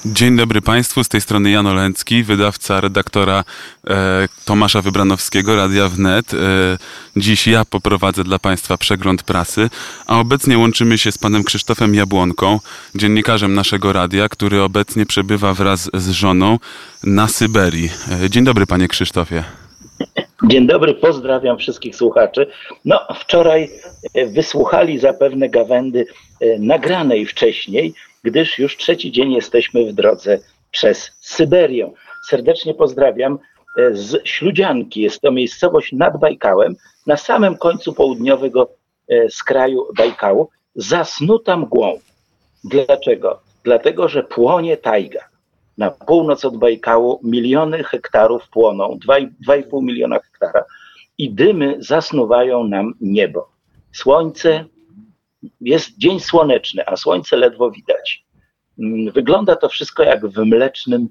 Dzień dobry Państwu, z tej strony Jan Olęcki, wydawca, redaktora Tomasza Wybranowskiego, Radia Wnet. Dziś ja poprowadzę dla Państwa przegląd prasy, a obecnie łączymy się z panem Krzysztofem Jabłonką, dziennikarzem naszego radia, który obecnie przebywa wraz z żoną na Syberii. Dzień dobry panie Krzysztofie. Dzień dobry, pozdrawiam wszystkich słuchaczy. Wczoraj wysłuchali zapewne gawędy nagranej wcześniej, gdyż już trzeci dzień jesteśmy w drodze przez Syberię. Serdecznie pozdrawiam z Śludzianki. Jest to miejscowość nad Bajkałem, na samym końcu południowego skraju Bajkału, zasnuta mgłą. Dlaczego? Dlatego, że płonie tajga. Na północ od Bajkału miliony hektarów płoną, 2,5 miliona hektara i dymy zasnuwają nam niebo. Słońce, jest dzień słoneczny, a słońce ledwo widać. Wygląda to wszystko jak w mlecznym,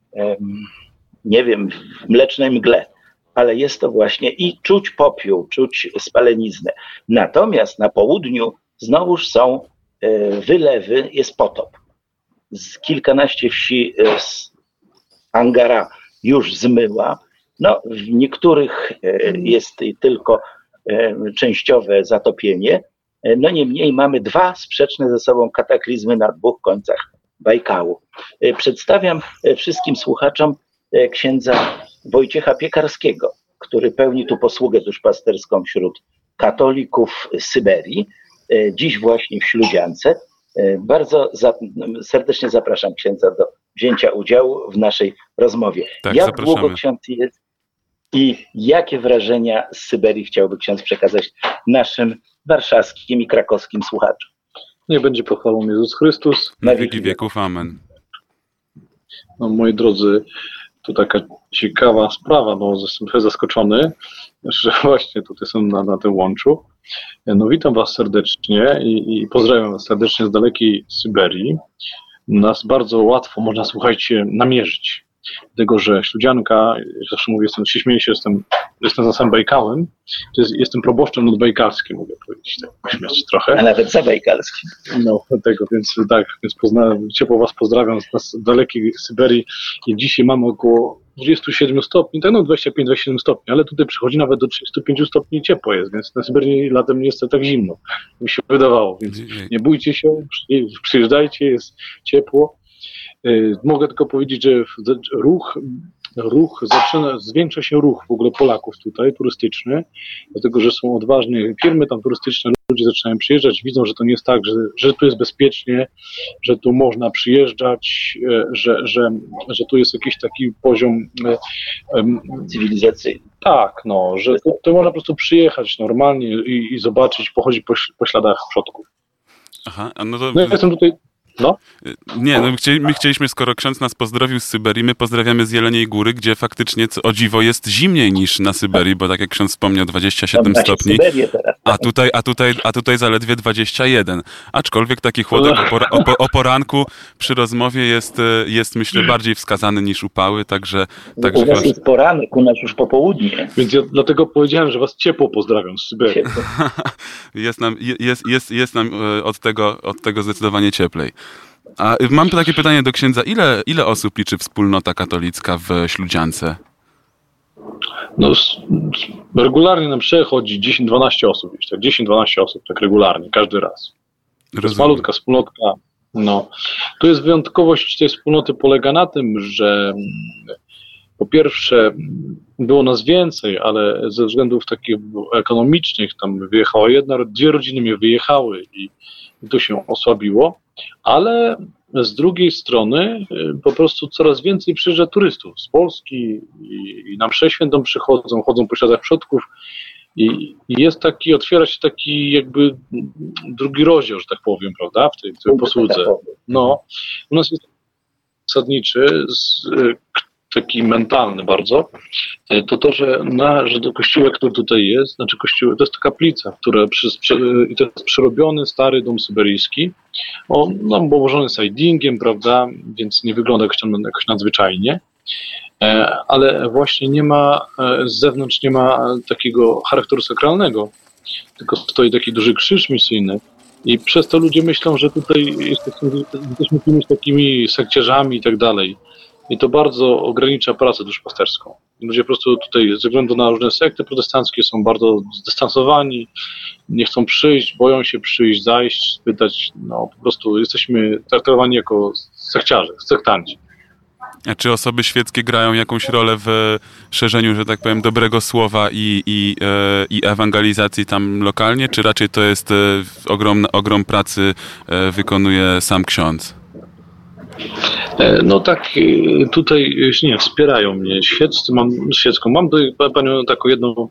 w mlecznej mgle, ale jest to właśnie i czuć popiół, czuć spaleniznę. Natomiast na południu znowuż są wylewy, jest potop. Kilkanaście wsi z Angara już zmyła. W niektórych jest tylko częściowe zatopienie. Niemniej mamy dwa sprzeczne ze sobą kataklizmy na dwóch końcach Bajkału. Przedstawiam wszystkim słuchaczom księdza Wojciecha Piekarskiego, który pełni tu posługę duszpasterską wśród katolików Syberii, dziś właśnie w Śludziance. Bardzo serdecznie zapraszam księdza do wzięcia udziału w naszej rozmowie. Tak, jak zapraszamy. długo ksiądz jest i jakie wrażenia z Syberii chciałby ksiądz przekazać naszym warszawskim i krakowskim słuchaczom? Niech będzie pochwalony Jezus Chrystus. Na wieki wieków, amen. Moi drodzy, tu taka ciekawa sprawa, bo jestem trochę zaskoczony, że właśnie tutaj są na tym łączu. Witam was serdecznie i pozdrawiam was serdecznie z dalekiej Syberii. Nas bardzo łatwo można, słuchajcie, namierzyć. Dlatego, że Śludzianka, jak zawsze mówię, śmieję się, jestem za samym Bajkałem, jestem proboszczem nadbajkalskim, mogę powiedzieć, tak śmiać trochę. A nawet zabajkalskim. Więc ciepło was pozdrawiam z dalekiej Syberii i dzisiaj mamy około 27 stopni, 25-27 stopni, ale tutaj przychodzi nawet do 35 stopni ciepło jest, więc na Syberii latem nie jest tak zimno, mi się wydawało, więc nie bójcie się, przyjeżdżajcie, jest ciepło. Mogę tylko powiedzieć, że zwiększa się ruch w ogóle Polaków tutaj, turystyczny, dlatego, że są odważne firmy tam turystyczne, ludzie zaczynają przyjeżdżać, widzą, że to nie jest tak, że tu jest bezpiecznie, że tu można przyjeżdżać, że tu jest jakiś taki poziom cywilizacyjny. Tak, że tu można po prostu przyjechać normalnie i zobaczyć, pochodzić po śladach przodków. Aha, no to... Ja jestem tutaj... My chcieliśmy, skoro ksiądz nas pozdrowił z Syberii, my pozdrawiamy z Jeleniej Góry, gdzie faktycznie, o dziwo, jest zimniej niż na Syberii, bo tak jak ksiądz wspomniał, 27 stopni, a tutaj zaledwie 21. Aczkolwiek taki chłodek o poranku przy rozmowie jest myślę bardziej wskazany niż upały, także u nas jest poranek, u nas już popołudnie. Więc ja dlatego powiedziałem, że was ciepło pozdrawiam z Syberii. Jest nam od tego zdecydowanie cieplej. A mam takie pytanie do księdza. Ile osób liczy wspólnota katolicka w Śludziance? Regularnie nam przechodzi 10-12 osób. 10-12 osób, tak regularnie, każdy raz. To jest malutka wspólnotka. Tu jest wyjątkowość tej wspólnoty polega na tym, że po pierwsze było nas więcej, ale ze względów takich ekonomicznych tam wyjechała dwie rodziny mnie wyjechały i to się osłabiło, ale z drugiej strony po prostu coraz więcej przyjeżdża turystów z Polski i na mszę świętą chodzą po śladach przodków i otwiera się taki jakby drugi rozdział, że tak powiem, prawda, w tej posłudze. U nas jest zasadniczy, taki mentalny bardzo, to, że do kościoła, który tutaj jest, to jest kaplica, to jest przerobiony stary dom syberyjski, obłożony sidingiem, prawda, więc nie wygląda jakoś nadzwyczajnie, ale właśnie nie ma, z zewnątrz nie ma takiego charakteru sakralnego, tylko stoi taki duży krzyż misyjny I przez to ludzie myślą, że tutaj jesteśmy kimś takimi sekciarzami i tak dalej. I to bardzo ogranicza pracę duszpasterską. Ludzie po prostu tutaj ze względu na różne sekty protestanckie są bardzo zdystansowani, nie chcą przyjść, boją się przyjść, zajść, spytać. No po prostu jesteśmy traktowani jako sekciarze, sektanci. A czy osoby świeckie grają jakąś rolę w szerzeniu, że tak powiem, dobrego słowa i ewangelizacji tam lokalnie, czy raczej to jest ogrom pracy wykonuje sam ksiądz? No tak, tutaj nie wspierają mnie świecką. Mam tutaj panią taką jedną,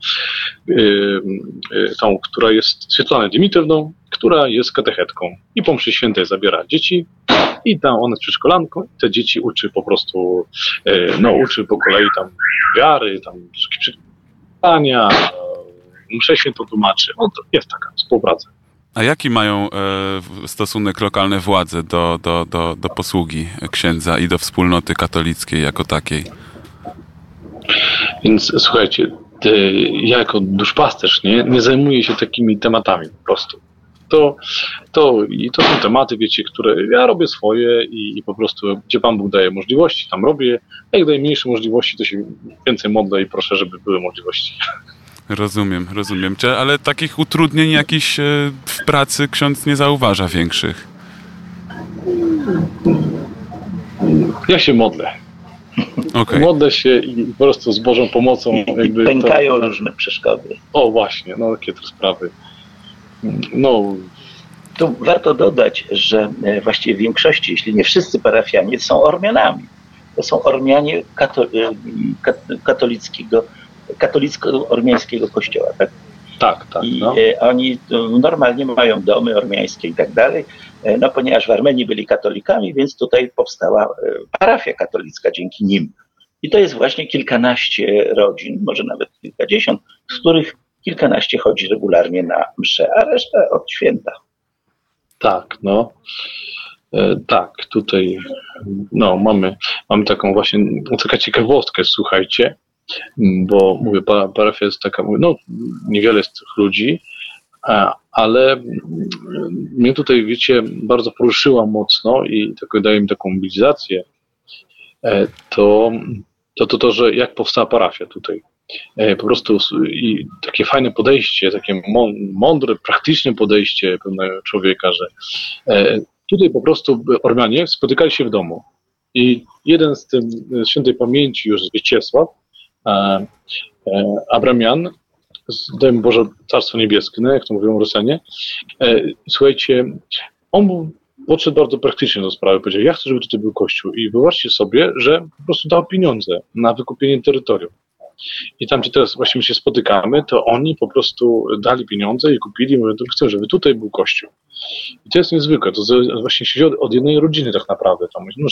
tą, która jest Swietlaną Dimitrowną, która jest katechetką i po mszy świętej zabiera dzieci i tam ona jest przedszkolanką i te dzieci uczy po prostu, uczy po kolei tam wiary, tam czytania, mszę świętą tłumaczy. No to jest taka współpraca. A jaki mają stosunek lokalne władze do posługi księdza i do wspólnoty katolickiej jako takiej? Więc słuchajcie, ja jako duszpasterz nie zajmuję się takimi tematami po prostu. To są tematy, wiecie, które ja robię swoje i po prostu, gdzie Pan Bóg daje możliwości, tam robię. Jak daje mniejsze możliwości, to się więcej modlę i proszę, żeby były możliwości. Rozumiem. Ale takich utrudnień jakichś w pracy ksiądz nie zauważa większych? Ja się modlę. Okay. Modlę się i po prostu z Bożą pomocą jakby pękają różne przeszkody. O właśnie, takie te sprawy. Tu warto dodać, że właściwie w większości, jeśli nie wszyscy parafianie są Ormianami. To są Ormianie katolicko-ormiańskiego kościoła, tak? Tak. I oni normalnie mają domy ormiańskie i tak dalej, ponieważ w Armenii byli katolikami, więc tutaj powstała parafia katolicka dzięki nim. I to jest właśnie kilkanaście rodzin, może nawet kilkadziesiąt, z których kilkanaście chodzi regularnie na mszę, a reszta od święta. Tak, tutaj mamy taką właśnie, taka ciekawostkę, słuchajcie, bo mówię, parafia jest taka, niewiele jest tych ludzi, ale mnie tutaj, wiecie, bardzo poruszyła mocno i daje mi taką mobilizację, to, że jak powstała parafia tutaj. Po prostu i takie fajne podejście, takie mądre, praktyczne podejście pewnego człowieka, że tutaj po prostu Ormianie spotykali się w domu i jeden z tym świętej pamięci już Zwyciesław, Abramian, daj mu Boże Carstwo Niebieskie, jak to mówią Rosjanie, słuchajcie, on podszedł bardzo praktycznie do sprawy, powiedział, ja chcę, żeby tutaj był kościół i wyobraźcie sobie, że po prostu dał pieniądze na wykupienie terytorium. I tam, gdzie teraz właśnie się spotykamy, to oni po prostu dali pieniądze i kupili, mówią, chcę, żeby tutaj był kościół. I to jest niezwykłe, to właśnie się od jednej rodziny tak naprawdę.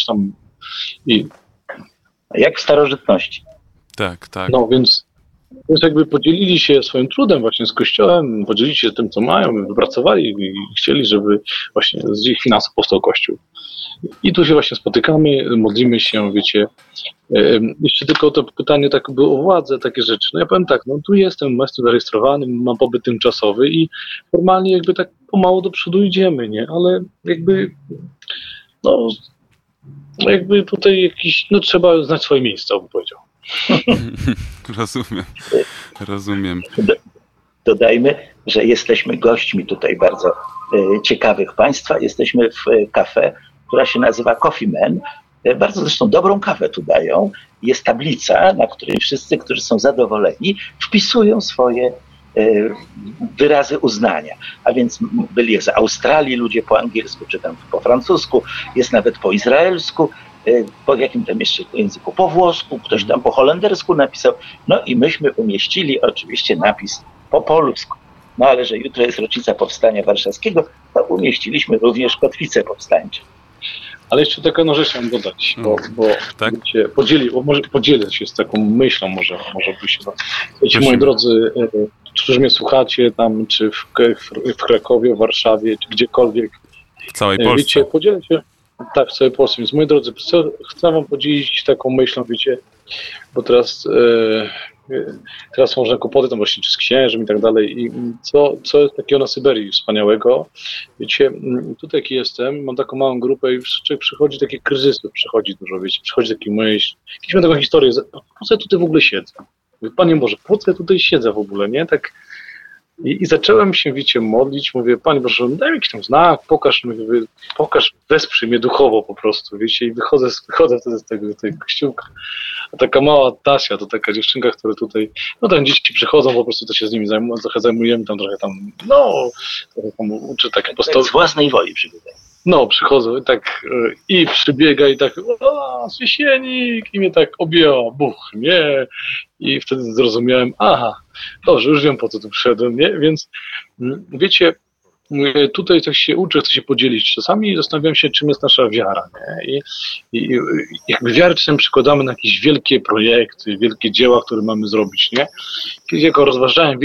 Jak w starożytności. Tak. Więc jakby podzielili się swoim trudem właśnie z Kościołem, podzielili się tym, co mają, wypracowali i chcieli, żeby właśnie z ich finansów powstał Kościół. I tu się właśnie spotykamy, modlimy się, wiecie. Jeszcze tylko to pytanie tak było o władzę, takie rzeczy. Ja powiem tak, tu jestem zarejestrowany, mam pobyt tymczasowy i formalnie jakby tak pomału do przodu idziemy, nie? Ale jakby tutaj jakiś, trzeba znać swoje miejsce, bym powiedział. Rozumiem. Dodajmy, że jesteśmy gośćmi tutaj bardzo ciekawych państwa. Jesteśmy w kafe, która się nazywa Coffee Man. Bardzo zresztą dobrą kawę tu dają. Jest tablica, na której wszyscy, którzy są zadowoleni, wpisują swoje wyrazy uznania. A więc byli z Australii ludzie po angielsku, czy tam po francusku, jest nawet po izraelsku, po jakim tam jeszcze języku, po włosku, ktoś tam po holendersku napisał. I myśmy umieścili oczywiście napis po polsku. Ale że jutro jest rocznica Powstania Warszawskiego, to umieściliśmy również kotwicę powstańcze. Ale jeszcze taką rzecz chciałem dodać, bo tak? może podzielę się z taką myślą, może by się... Wiecie, moi drodzy, którzy mnie słuchacie tam, czy w Krakowie, w Warszawie, czy gdziekolwiek. W całej Polsce. Wiecie, podzielę się, w całej Polsce. Więc moi drodzy, chcę wam podzielić taką myślą, wiecie, bo teraz teraz są różne kłopoty tam właśnie czy z księżem i tak dalej. I co jest takiego na Syberii wspaniałego? Wiecie, tutaj jak jestem, mam taką małą grupę i przychodzi takie kryzysy, przychodzi dużo, wiecie, przychodzi taki myśl, jakieś mam taką historię, po co ja tutaj w ogóle siedzę? Mówię, Panie Boże, po co ja tutaj siedzę w ogóle, nie? Tak. I zacząłem się, wiecie, modlić, mówię, Panie Boże, daj mi jakiś tam znak, pokaż, wesprzyj mnie duchowo po prostu, wiecie, i wychodzę wtedy z tego kościółka. A taka mała Tasia, to taka dziewczynka, która tutaj, no tam dzieci przychodzą, po prostu to się z nimi trochę zajmujemy, trochę tam uczę takie postawy. Z własnej woli przybywają. No, przychodzą i tak, i przybiega i tak, o, świecienik, i mnie tak objęło, buch, nie, i wtedy zrozumiałem, aha, dobrze, już wiem, po co tu przyszedłem, nie, więc wiecie, tutaj coś się uczę, chcę się podzielić, czasami zastanawiam się, czym jest nasza wiara, nie, i jakby wiarę czasem przykładamy na jakieś wielkie projekty, wielkie dzieła, które mamy zrobić, nie, kiedyś jako rozważałem,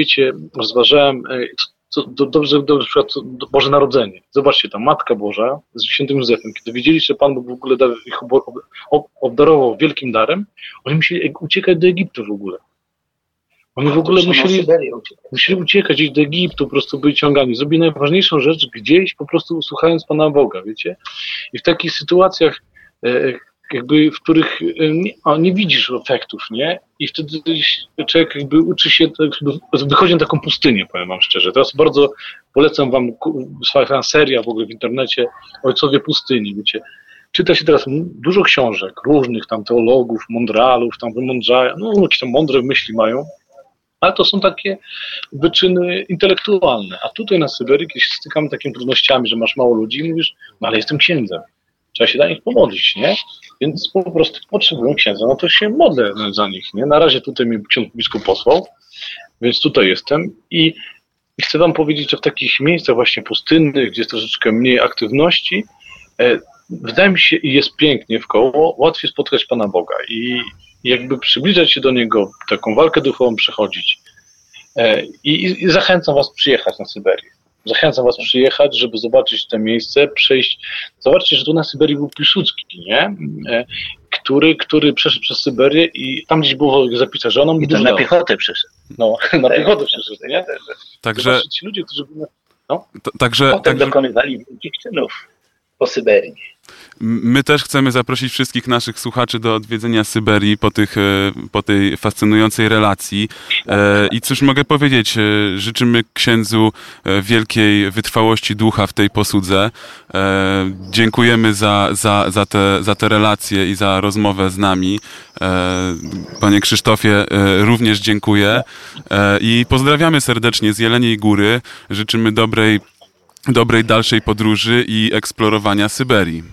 dobrze, przykład Boże Narodzenie. Zobaczcie, ta Matka Boża z świętym Józefem, kiedy wiedzieli, że Pan Bóg w ogóle ich obdarował wielkim darem, oni musieli uciekać do Egiptu w ogóle. Oni w ogóle musieli uciekać gdzieś do Egiptu, po prostu byli ciągani. Zrobili najważniejszą rzecz gdzieś, po prostu słuchając Pana Boga, wiecie? I w takich sytuacjach jakby, w których nie widzisz efektów, nie? I wtedy człowiek jakby uczy się, wychodzi na taką pustynię, powiem wam szczerze. Teraz bardzo polecam wam, swoja seria w ogóle w internecie, Ojcowie Pustyni, wiecie. Czyta się teraz dużo książek, różnych tam teologów, mądralów, tam wymądrzają, no jakieś tam mądre myśli mają, ale to są takie wyczyny intelektualne. A tutaj na Syberii, kiedy się stykamy takimi trudnościami, że masz mało ludzi i mówisz, no ale jestem księdzem. Trzeba się dla nich pomodlić, nie? Więc po prostu potrzebują księdza, no to się modlę za nich, nie? Na razie tutaj mnie ksiądz biskup posłał, więc tutaj jestem i chcę wam powiedzieć, że w takich miejscach właśnie pustynnych, gdzie jest troszeczkę mniej aktywności, wydaje mi się, i jest pięknie wkoło, łatwiej spotkać Pana Boga i jakby przybliżać się do Niego, taką walkę duchową przechodzić. I zachęcam was przyjechać na Syberię. Zachęcam was przyjechać, żeby zobaczyć to miejsce, przejść. Zobaczcie, że tu na Syberii był Piłsudski, nie? Który przeszedł przez Syberię i tam gdzieś było zapisane, że on i to na piechotę przeszedł. No, na piechotę przeszedł, nie? Także ci ludzie, którzy byli... No. Potem dokonywali wielkich czynów po Syberii. My też chcemy zaprosić wszystkich naszych słuchaczy do odwiedzenia Syberii po tej fascynującej relacji. I cóż mogę powiedzieć, życzymy księdzu wielkiej wytrwałości ducha w tej posłudze. Dziękujemy za te relacje i za rozmowę z nami. Panie Krzysztofie, również dziękuję. I pozdrawiamy serdecznie z Jeleniej Góry. Życzymy dobrej dalszej podróży i eksplorowania Syberii.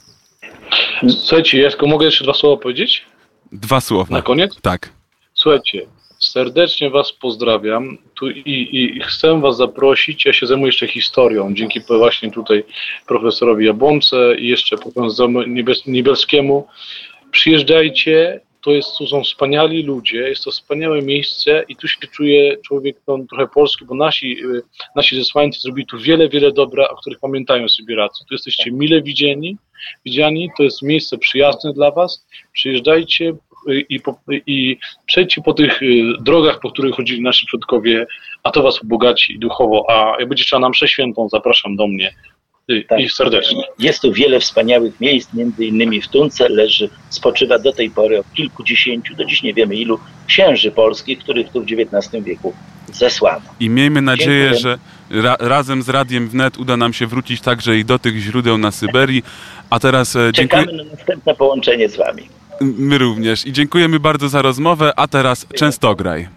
Słuchajcie, Jasko, mogę jeszcze 2 słowa powiedzieć? 2 słowa. Na koniec? Tak. Słuchajcie, serdecznie was pozdrawiam i chcę was zaprosić, ja się zajmuję jeszcze historią, dzięki właśnie tutaj profesorowi Jabłonce i jeszcze profesorowi Niebelskiemu. Przyjeżdżajcie, to są wspaniali ludzie, jest to wspaniałe miejsce i tu się czuje człowiek trochę polski, bo nasi zesłańcy zrobili tu wiele, wiele dobra, o których pamiętają Sybiracy. Tu jesteście mile widziani, to jest miejsce przyjazne dla was. Przyjeżdżajcie i przejdźcie po tych drogach, po których chodzili nasi przodkowie, a to was ubogaci duchowo, a jak będzie trzeba na mszę świętą, zapraszam do mnie. I serdecznie. Jest tu wiele wspaniałych miejsc, między innymi w Tunce spoczywa do tej pory od kilkudziesięciu, do dziś nie wiemy ilu, księży polskich, których tu w XIX wieku zesłano. I miejmy nadzieję, że razem z Radiem Wnet uda nam się wrócić także i do tych źródeł na Syberii. A teraz czekamy na następne połączenie z wami. My również. I dziękujemy bardzo za rozmowę, a teraz Częstograj.